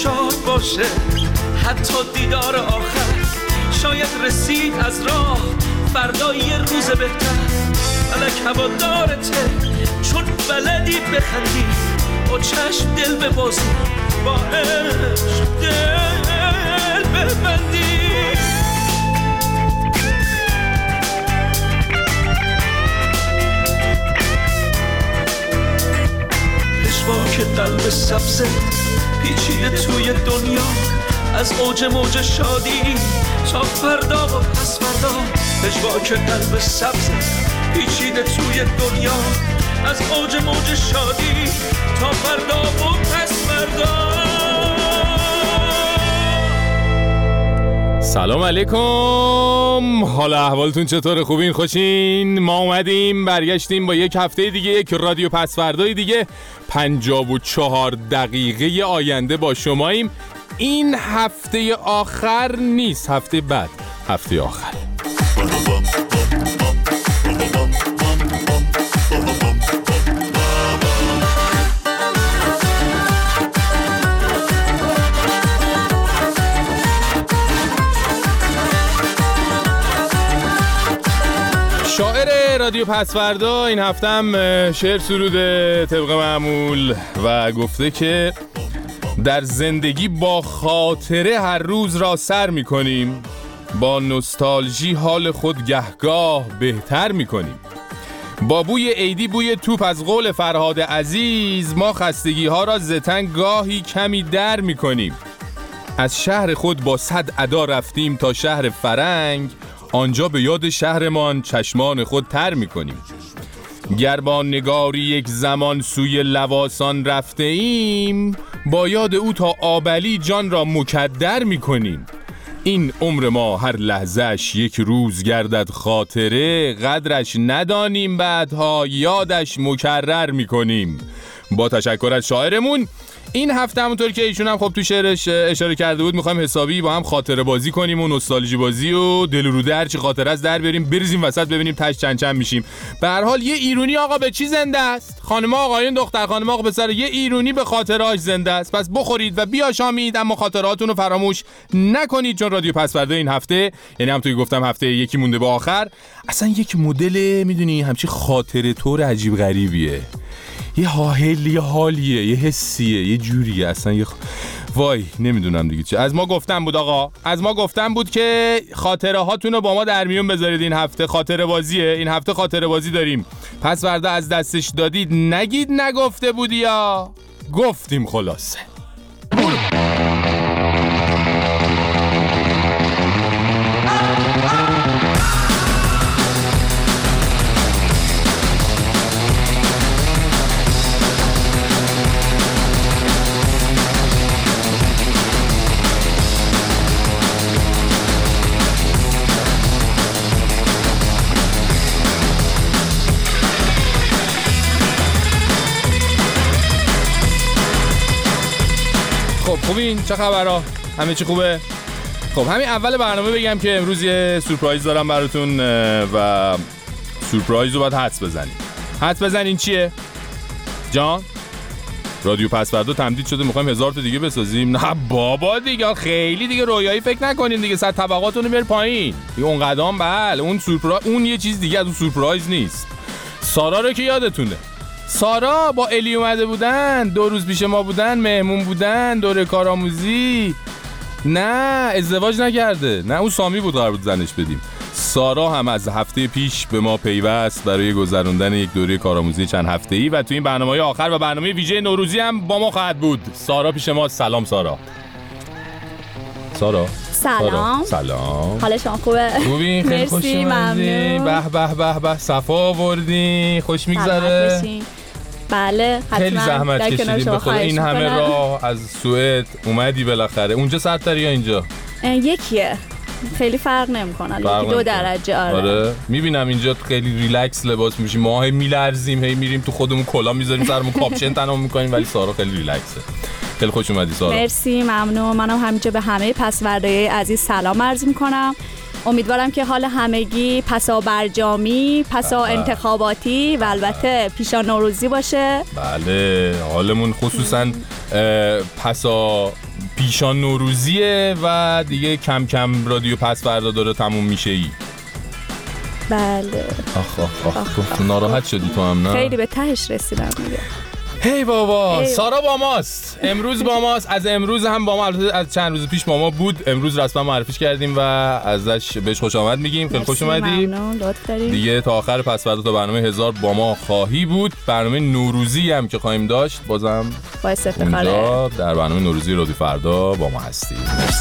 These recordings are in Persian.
شاد باشه، حتی دیدار آخر شاید رسید از راه، فردا یه روز بهتر. فلک هوادارته چون بلدی بخندی، با چشم دل ببازی، با عشق دل ببندی. پشواک قلب سبزه پیچیده توی دنیا، از اوج موج شادی تا فردا و پس فردا. پشواک قلب سبزه پیچیده توی دنیا، از اوج موج شادی تا فردا و پس فردا. سلام علیکم، حالا احوالتون چطور؟ خوبین؟ خوشین؟ ما اومدیم برگشتیم با یک هفته دیگه، یک رادیو پس فردای دیگه. 54 دقیقه آینده با شماییم. این هفته آخر نیست، هفته بعد، هفته آخر. شاعر رادیو پسوردا این هفته هم شعر سروده طبق معمول و گفته که در زندگی با خاطره هر روز را سر می کنیم، با نوستالژی حال خود گهگاه بهتر می کنیم. با بوی عیدی بوی توپ از قول فرهاد عزیز، ما خستگی ها را زتن گاهی کمی در می کنیم. از شهر خود با 100 ادا رفتیم تا شهر فرنگ، آنجا به یاد شهرمان چشمان خود تر می کنیم. گر با نگاری یک زمان سوی لواسان رفته ایم، با یاد او تا آبلی جان را مکدر می کنیم. این عمر ما هر لحظهش یک روز گردد خاطره، قدرش ندانیم بعدها یادش مکرر می کنیم. با تشکر از شاعرمون. این هفته همونطور که ایشون هم خب تو شعرش اشاره کرده بود، میخوایم حسابی با هم خاطره بازی کنیم و نوستالژی بازی و دل و روده هر چی خاطره از در بیاریم، بریزیم وسط ببینیم تاش چند چند میشیم. به هر حال یه ایرونی آقا به چی زنده است؟ خانم‌ها آقایون دختر خانم‌ها آقا پسر، یه ایرونی به خاطره‌اش زنده است. پس بخورید و بیاشامید، اما خاطراتونو فراموش نکنید، چون رادیو پسوردا این هفته، یعنی همونطور که گفتم هفته یکی مونده به آخر، اصلا یک مدل میدونی همچی خاطره طور عجیب غریبیه. یه حالی، یه حالیه، یه حسیه، یه جوریه، اصلا وای نمیدونم دیگه چه. از ما گفتم بود آقا، از ما گفتم بود که خاطره هاتون رو با ما در میون بذارید. این هفته خاطره بازیه، این هفته خاطره بازی داریم. پس فردا از دستش دادید نگید نگفته بودی، یا گفتیم خلاصه. خوبین؟ چه خبرها؟ همه چی خوبه؟ خب همین اول برنامه بگم که امروز یه سورپرایز دارم براتون و سورپرایز رو باید حدس بزنیم. حدس بزنین چیه؟ جان؟ رادیو پسوردا تمدید شده، میخوایم 1000 تا دیگه بسازیم؟ نه بابا دیگه، خیلی دیگه رویایی فکر نکنین دیگه، صد طبقاتونو میبر پایین دیگه. اون قدم بله، اون سورپرایز، اون یه چیز دیگه از اون سورپرایز نیست. سارا رو که یادتونه، سارا با الی اومده بودن، 2 روز پیش ما بودن، مهمون بودن، دوره کارآموزی. نه ازدواج نکرده، نه اون سامی بود قرار بود زنش بدیم. سارا هم از هفته پیش به ما پیوست برای گذروندن یک دوره کارآموزی چند هفته‌ای و تو این برنامه‌های آخر و برنامه ویژه نوروزی هم با ما خواهد بود. سارا پیش ما. سلام سارا. سارا سلام. حال شما خوبه؟ خوبی؟ خیلی خوش اومدی. به به به به، صفا آوردی، خوش میگذره. بله حتما. خیلی زحمت کشیدیم به خدا، این همه راه از سوئد اومدی بالاخره. اونجا سردتره یا اینجا؟ یکیه، خیلی فرق نمیکنه، 2 درجه. آره میبینم اینجا خیلی ریلکس لباس میشیم، ما هی میلرزیم، هی میریم تو خودمون کلا میذاریم سرمون کاپشن تنمون میکنیم، ولی سارا خیلی ریلکسه. خیلی خوش اومدی سارا. مرسی، ممنون. منم همینجا به همه پسوردای عزیز سلام عرض میکنم. امیدوارم که حال همگی پسا برجامی، پسا انتخاباتی و البته پیشا نوروزی باشه. بله، حالمون خصوصا پسا پیشان نوروزیه و دیگه کم کم رادیو پسوردا داره تموم میشه ای. بله. آخ ناراحت شدی تو هم نه؟ خیلی به تهش رسیدم دیگه. هی بابا سارا با ماست، امروز با ماست، از امروز هم با ما، البته از چند روز پیش با ما بود، امروز رسما معرفیش کردیم و ازش بهش خوش آمد میگیم. خیلی خوش اومدی. ممنون، لطف دارید. دیگه تا آخر پسوردا تا برنامه 1000 با ما خواهی بود. برنامه نوروزی هم که خواهیم داشت بازم باعث افتخاره. اونجا در برنامه نوروزی رادیو فردا با ما هستی.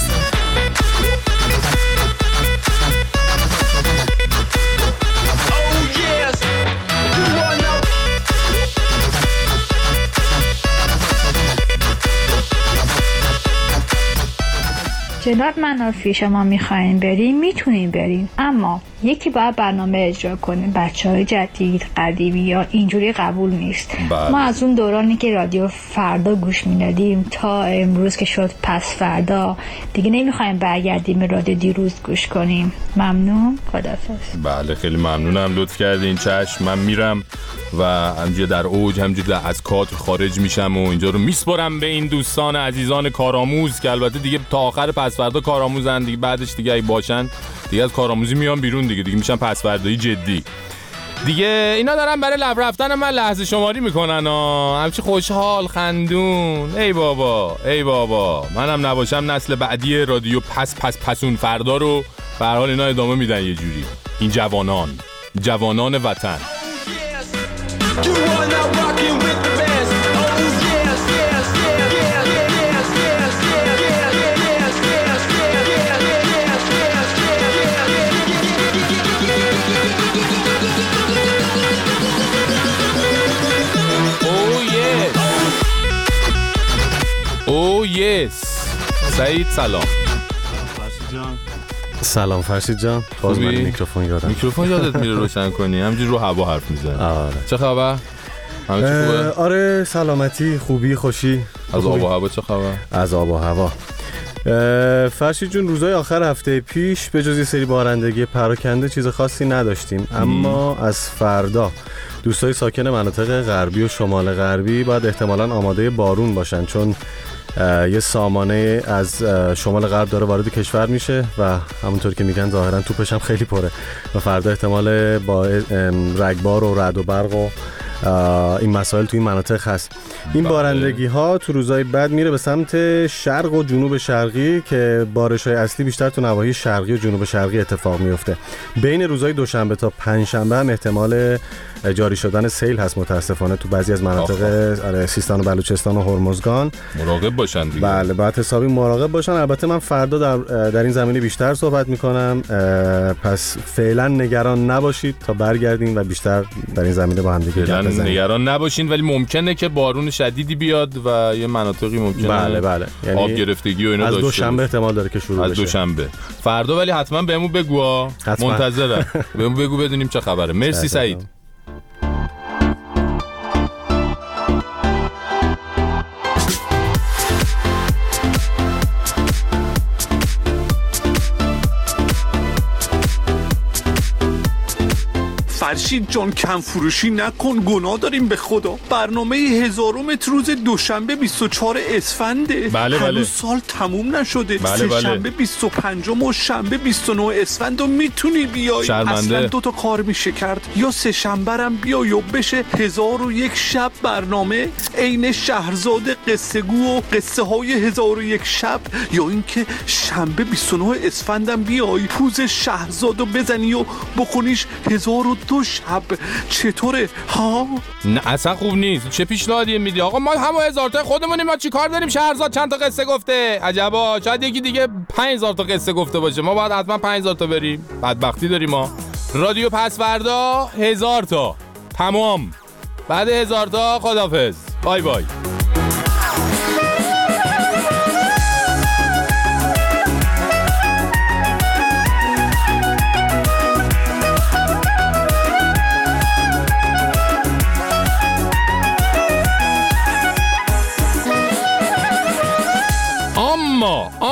جناب منافی، شما میخواین بریم میتونین بریم، اما یکی باید برنامه اجرا کنه. بچه‌های جدید قدیمی یا اینجوری قبول نیست. ما از اون دورانی که رادیو فردا گوش میدادیم تا امروز که شد پس فردا دیگه نمیخوایم برگردیم به رادیو دیروز گوش کنیم. ممنون، خداحافظ. بله خیلی ممنونم، لطف کردین. چشم، من میرم و همینجا در اوج همینجا از کادر خارج میشم و اینجا رو میسپرم به این دوستان عزیزان کارآموز که البته دیگه تا آخر پسوردا کارآموزن دیگه، بعدش دیگه ای باشن دیگه از کارآموزی میان بیرون دیگه میشن پسوردایی جدی دیگه. اینا دارن برای لب رفتن من لحظه شماری میکنن همچی خوشحال خندون. ای بابا منم نباشم نسل بعدی رادیو پسون فردا رو به هر حال اینا ادامه میدن یه جوری. این جوانان وطن. او یس. سعید سلام. سلام فرشید جان. باز من میکروفون یادت میره روشن کنی، همینجوری رو هوا حرف میزنی. آره. چه خبر؟ همه چی خوبه؟ آره سلامتی، خوبی، خوشی. از آب و هوا چه خبر؟ از آب و هوا فرشید جون روزهای آخر هفته پیش به جز یه سری بارندگی پراکنده چیز خاصی نداشتیم، اما از فردا دوستای ساکن مناطق غربی و شمال غربی باید احتمالاً آماده بارون باشن، چون یه سامانه از شمال غرب داره وارد کشور میشه و همونطور که میگن ظاهرا توپش هم خیلی پره و فردا احتمال با رگبار و رعد و برق و این مسائل توی این مناطق هست. این بارندگی ها تو روزهای بعد میره به سمت شرق و جنوب شرقی که بارش های اصلی بیشتر تو نواحی شرقی و جنوب شرقی اتفاق میفته. بین روزهای دوشنبه تا پنجشنبه هم احتمال جاری شدن سیل هست متاسفانه تو بعضی از مناطق سیستان و بلوچستان و هرمزگان. مراقب باشن دیگه. بله باید حسابی مراقب باشن. البته من فردا در این زمینه بیشتر صحبت میکنم، پس فعلا نگران نباشید تا برگردیم و بیشتر در این زمینه با هم دیگه گپ بزنیم. نگران نباشین، ولی ممکنه که بارون شدیدی بیاد و یه مناطقی ممکنه بله یعنی آب گرفتگی و اینا داشته. از دوشنبه احتمال داره که شروع بشه. از دوشنبه. فردا ولی حتما بهمون بگو، منتظرم. بهمون بگو بدونیم چه خبره. مرسی سعید. فرشید جان کم فروشی نکن، گناه داریم به خدا. برنامه 1000 روز دوشنبه 24 اسفنده. بله. هنوز سال تموم نشده. سه‌شنبه 25 و شنبه 29 اسفند و میتونی بیای. اصلا 2 تا کار میشه کرد، یا سه‌شنبه رم بیای و بشه 1001 شب برنامه عین شهرزاد قصه گو و قصه های 1001 شب، یا اینکه شنبه 29 اسفندم بیای پوز شهرزادو بزنی و بخونیش 1002 شب. چطوره ها؟ نه اصلا خوب نیست. چه پیشنهادی میدی آقا؟ ما هم 1000 تا خودمونیم، ما چیکار داریم؟ شهرزاد چند تا قصه گفته؟ عجبا، شاید یکی دیگه 5000 تا قصه گفته باشه، ما باید حتما 5000 تا بریم. بدبختی داریم ما. رادیو پسوردا 1000 تا تمام. بعد 1000 تا خدافظ. بای بای.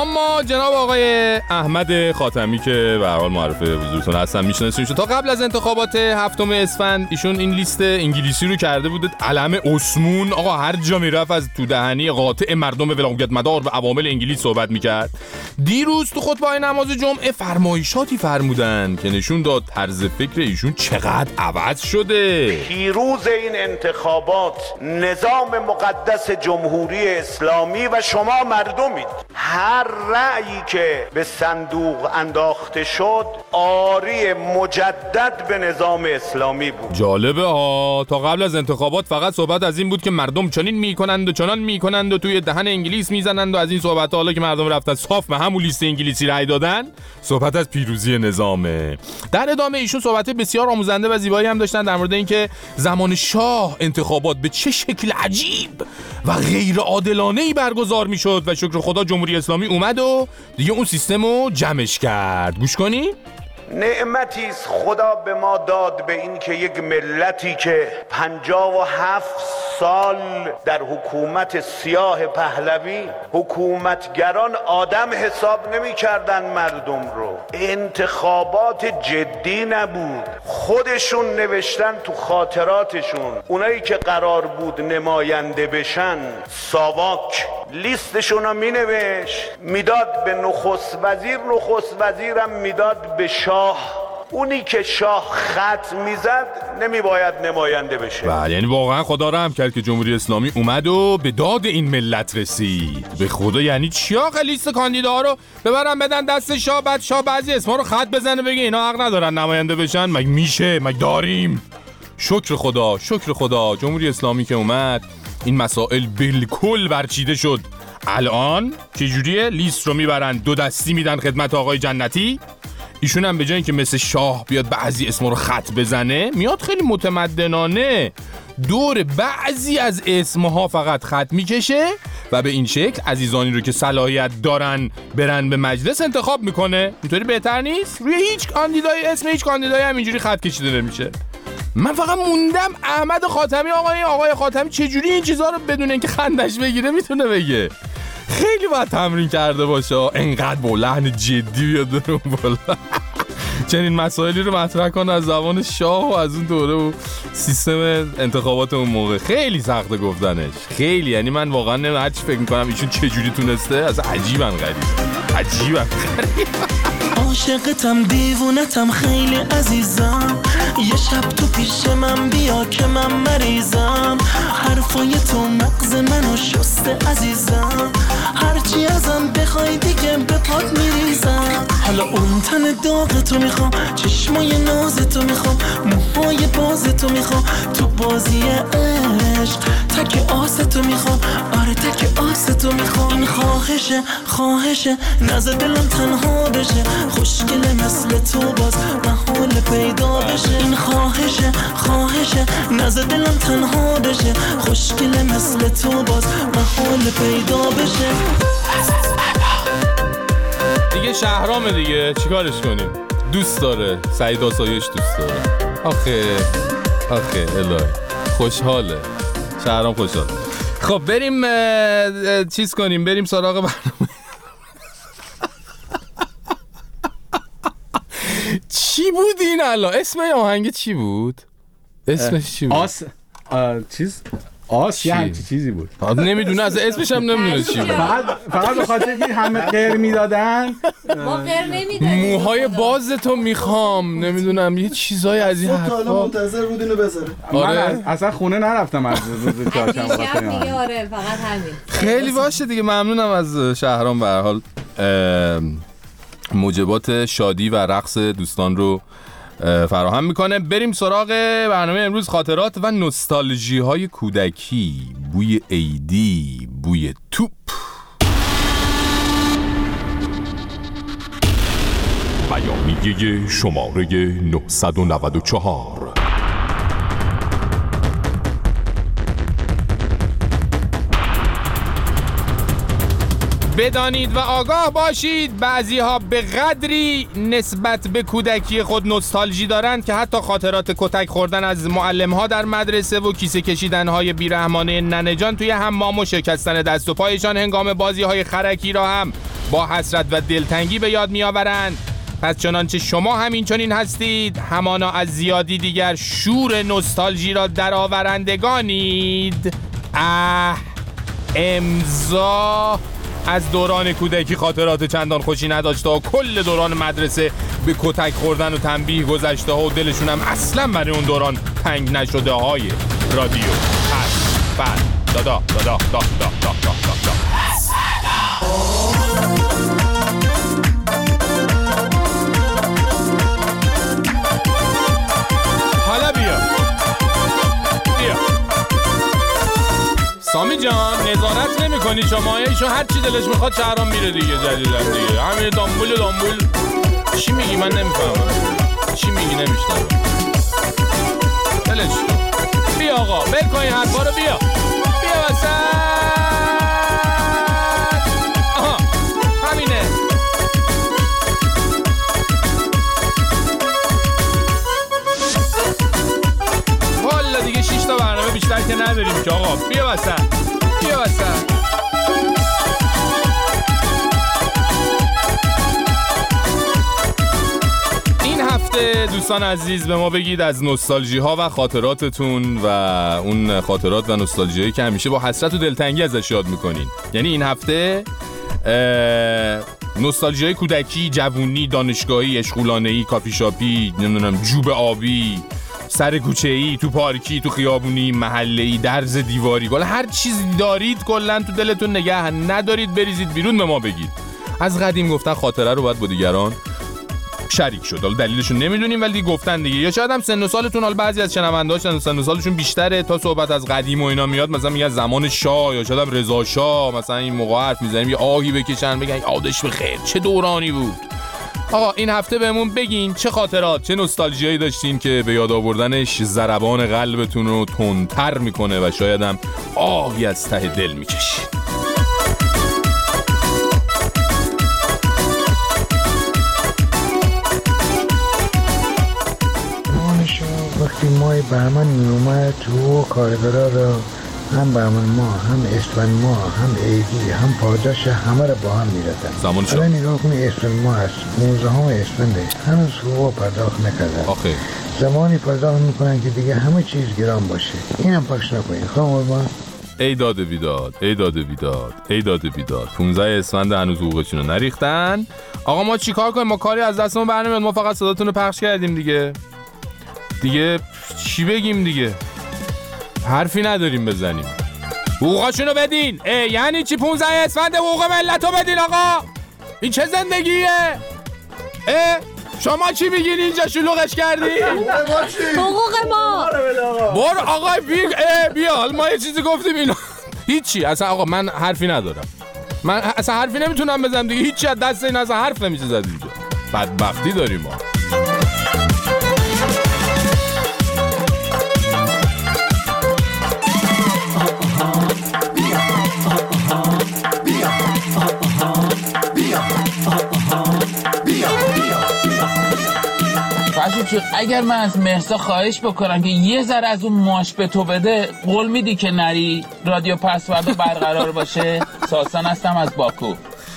اما جناب آقای احمد خاتمی که به هر حال معرف حضورتون هستن میشناسینشون، تا قبل از انتخابات 7 اسفند ایشون این لیست انگلیسی رو کرده بود، علم اسمون، آقا هر جا میرفت از تو دهنی قاطع مردم ولایت مدار و عوامل انگلیس صحبت میکرد. دیروز تو خطبه نماز جمعه فرمایشاتی فرمودن که نشون داد طرز فکر ایشون چقدر عوض شده. پیروز این انتخابات نظام مقدس جمهوری اسلامی و شما مردمید. هر رأیی که به صندوق انداخته شد آری مجدد به نظام اسلامی بود. جالبه ها، تا قبل از انتخابات فقط صحبت از این بود که مردم چنین میکنند و چنان میکنند و توی دهن انگلیس میزنند و از این صحبت حالا که مردم رفتن صاف به همون لیست انگلیسی رأی دادن، صحبت از پیروزی نظامه. در ادامه ایشون صحبت بسیار آموزنده و زیبایی هم داشتن در مورد اینکه زمان شاه انتخابات به چه شکل عجیب و غیر عادلانه‌ای برگزار میشد و شکر خدا جمهوری اسلامی اومد و دیگه اون سیستمو جمعش کرد. گوش کنی؟ نعمتی است خدا به ما داد به این که یک ملتی که 57 سال در حکومت سیاه پهلوی حکومتگران آدم حساب نمی کردن مردم رو، انتخابات جدی نبود، خودشون نوشتن تو خاطراتشون اونایی که قرار بود نماینده بشن ساواک لیستشون رو می نوشت میداد به نخست وزیر، نخست وزیرم میداد به شاه، اونی که شاه خط میزد نمی باید نماینده بشه. بله، یعنی واقعا خدا رحم کرد که جمهوری اسلامی اومد و به داد این ملت رسید. به خدا یعنی چی آخه لیست کاندیداها رو ببرن بدن دست شاه، بعد شاه بعضی اسما رو خط بزنه بگه اینا حق ندارن نماینده بشن؟ مگه میشه؟ مگه داریم؟ شکر خدا، شکر خدا جمهوری اسلامی که اومد این مسائل بالکل برچیده شد. الان چجوریه؟ لیست رو میبرن دو دستی میدن خدمت آقای جنتی، ایشون هم به جای اینکه مثل شاه بیاد بعضی اسما رو خط بزنه، میاد خیلی متمدنانه دور بعضی از اسمها فقط خط میکشه و به این شکل عزیزانی رو که صلاحیت دارن برن به مجلس انتخاب میکنه. اینطوری بهتر نیست؟ روی هیچ کاندیدای اسم هیچ کاندیدایی هم اینجوری خط کشیده نمیشه. من فقط موندم احمد خاتمی آقای خاتمی چجوری این چیزها رو بدون اینکه خندش بگیره میتونه بگه؟ خیلی باید تمرین کرده باشه، انقدر با لحن جدی بیاد درون بالا چنین مسائلی رو مطرح کنه از زبان شاه و از اون دوره و سیستم انتخابات اون موقع. خیلی سخته گفتنش، خیلی. یعنی من واقعا هرچی فکر میکنم ایشون چجوری تونسته، از عجیبن غریب عاشقتم دیوونتم خیلی عزیزم، یه شب تو پیش من بیا که من مریضم، حرفای تو مغز منو شسته عزیزم، هرچی ازم بخوای دیگه به پات میریزم، حالا اون تن داغ تو میخوام، چشمای ناز تو میخوام، موهای باز تو میخوام، تو بازی عشق تک آس تو میخوام، آره تک آس تو میخوام، این خواهشه نزد دلم تنها بشه، خوشگله مثل تو باز محال پیدا بشه، این خواهشه نزد دلم تنها بشه، خوشگله مثل تو باز محال پیدا بشه. دیگه شهرامه دیگه، چیکارش کنیم؟ دوست داره، سعید آسایش دوست داره. آخه الهی خوشحاله، شهرام خوشحال. خب بریم چیز کنیم، بریم سراغ برنامه. چی بود این الان؟ اسم آهنگ چی بود؟ اسمش چی بود؟ یه همچی چیزی بود. نمیدونه، از اسمش هم نمیدونه چی بود. فقط به خاطر که همه غیر میدادن، ما غیر نمیدادیم. موهای باز تو میخوام، نمیدونم یه چیزای از این حرفا. حالا منتظر بود اینو بذاره. آره اصلا خونه نرفتم از روز چهارشنبه دیگه. آره فقط همین. خیلی باشه دیگه. ممنونم از شهرام، به هر حال موجبات شادی و رقص دوستان رو فراهم میکنه. بریم سراغ برنامه امروز، خاطرات و نوستالژی های کودکی، بوی عیدی، بوی توپ. بیانیه شماره 994. بدانید و آگاه باشید بعضی ها به قدری نسبت به کودکی خود نوستالژی دارند که حتی خاطرات کتک خوردن از معلم ها در مدرسه و کیسه کشیدن های بیرحمانه ننه جان توی حمام و شکستن دست و پایشان هنگام بازی های خرکی را هم با حسرت و دلتنگی به یاد میآورند. پس چنانچه شما همین چنین هستید، همانا از زیادی دیگر شور نوستالژی را درآورندگانید. امضا از دوران کودکی خاطرات چندان خوشی نداشته و کل دوران مدرسه به کتک خوردن و تنبیه گذشته و دلشون هم اصلا برای اون دوران تنگ نشده های رادیو حالا بیا سامی جان، نظارت نمی کنی شما؟ ایشون هر چی دلش میخواد شهرام میره دیگه. جدیدن دیگه همین دامبول چی میگی؟ من نمیفهمم چی میگی، نمیشنم. دلش بیا آقا، بل کن این حرفا رو. بیا وسط. آها همینه. والا دیگه 6 تا برنامه بیشتر که نداریم که آقا. بیا وسط. این هفته دوستان عزیز به ما بگید از نوستالژی ها و خاطراتتون و اون خاطرات و نوستالژی هایی که همیشه با حسرت و دلتنگی ازش یاد میکنین. یعنی این هفته نوستالژی های کودکی، جوونی، دانشگاهی، اشغولانه‌ای، کافی شاپی، نمیدونم جوب آبی، سر کوچه‌ای، تو پارکی، تو خیابونی، محله‌ای، درز دیواری، کلا هر چیزی دارید کلا تو دلتون نگه ندارید بریزید بیرون به ما بگید. از قدیم گفتن خاطره رو باید با دیگران شریک شد. حالا دلیلشون نمیدونیم ولی گفتن دیگه. یا شاید هم سن و سالتون، حالا بعضی از شنونده‌ها سن و سالشون بیشتره تا صحبت از قدیم و اینا میاد، مثلا میگن زمان شاه یا شاید هم رضا شاه، مثلا این موقع حرف میزنیم یه آهی بکشن بگن یادش بخیر چه دورانی بود. آقا این هفته بهمون بگین چه خاطرات، چه نوستالژیایی داشتین که به یاد آوردنش ضربان قلبتون رو تندتر میکنه و شاید هم آهی از ته دل میکشید. وقتی مای بهمن میومد تو کارگرها را هم بهمن ما، هم اسفند ما، هم عیدی، هم پاداش همه را با هم میردن. زمان شد؟ الان نگاه کنی اسفند ما هست 19 اسفنده هنوز حقوق پرداخت نکردن. آخه زمانی پرداخت میکنن که دیگه همه چیز گران باشه. این هم پخش نکنید خواهم ما. ای داد بیداد 15 اسفند هنوز حقوقشون رو نریختن. آقا ما چی کار کنیم؟ ما کاری از دستمون برنمیاد، ما فقط صداتون رو پخش کردیم دیگه چی بگیم دیگه؟ حرفی نداریم بزنیم. حقوقاشونو بدین. یعنی چی 15 اسفند حقوق ملتو بدین آقا؟ این چه زندگیه؟ شما چی میگین اینجا شلوغش کردی؟ حقوق ما. برو آقا بیا حالا ما یه چیزی گفتیم اینو. هیچی اصلا آقا من حرفی ندارم. من اصلا حرفی نمیتونم بزنم دیگه. هیچی از دست این اصلا حرف نمیشه زد اینجا. بدبختی داریم ما. اگر من از مهسا خواهش بکنم که یه ذره از اون ماش به تو بده، قول میدی که نری رادیو پسوردا برقرار باشه؟ ساسان هستم از باکو.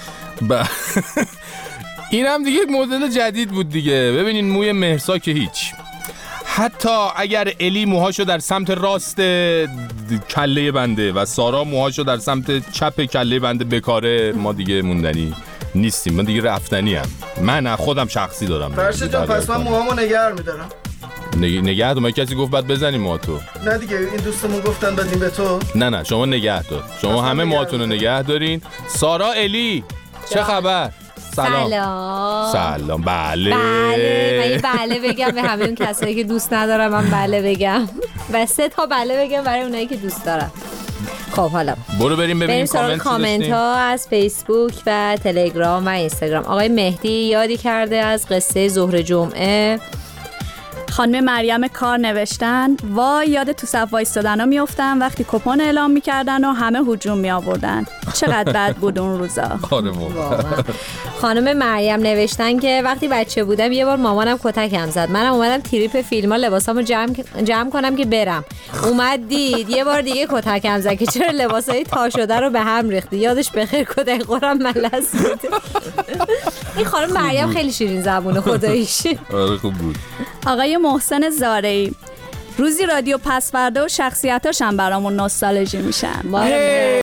این هم دیگه مدل جدید بود دیگه. ببینین موی مهسا که هیچ، حتی اگر الی موهاشو در سمت راست کله بنده و سارا موهاشو در سمت چپ کله بنده بکاره، ما دیگه موندنی نیستیم، من دیگه رفتنی هم. من خودم شخصی دارم. فرشت جان پس من موهامو نگه میدارم. نگه دار؟ کسی گفت بعد بزنیم موها تو؟ نه دیگه این دوستمون گفتن بدیم به تو. نه شما نگه دار. شما همه موهاتون رو نگه دارین. سارا الی چه خبر؟ سلام. بله من بگم به همه اون کسایی که دوست ندارم. من بله بگم و 3 تا بله بگم برای اونایی که دوست دارم. خب حالا برو بریم ببینیم کامنت ها از فیسبوک و تلگرام و اینستاگرام. آقای مهدی یادی کرده از قصه ظهر جمعه. خانم مریم کار نوشتن وای یاد تو صف وایستادنا میافتم وقتی کپون اعلام میکردن و همه هجوم میآوردن. چقدر بد بود اون روزا. خانم مریم نوشتن که وقتی بچه بودم یه بار مامانم کتکم زد. منم اومدم تریپ فیلم‌ها لباسامو جمع کنم که برم. اومد دید یه بار دیگه کتکم زد که چرا لباسای تا شده رو به هم ریختی. یادش بخیر کتک خورم ملس بود. این خانم مریم خیلی شیرین زبونه خداییش. آره خوب بود. آقای محسن زارعی روزی رادیو پسوردا و شخصیتاش هم برامون نوستالژی میشن.